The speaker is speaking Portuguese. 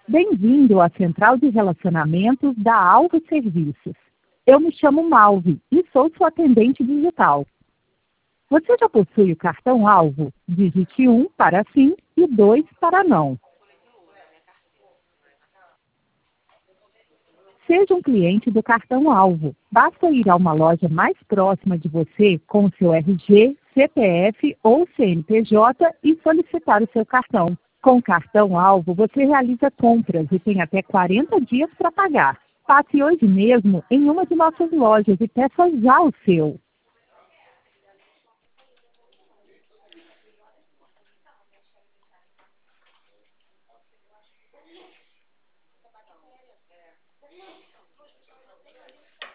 Bem-vindo à Central de Relacionamentos da Alvo Serviços. Eu me chamo Malvi e sou sua atendente digital. Você já possui o cartão Alvo? Digite 1 para sim e 2 para não. Seja um cliente do cartão Alvo. Basta ir a uma loja mais próxima de você com o seu RG, CPF ou CNPJ e solicitar o seu cartão. Com o cartão Alvo, você realiza compras e tem até 40 dias para pagar. Passe hoje mesmo em uma de nossas lojas e peça já o seu.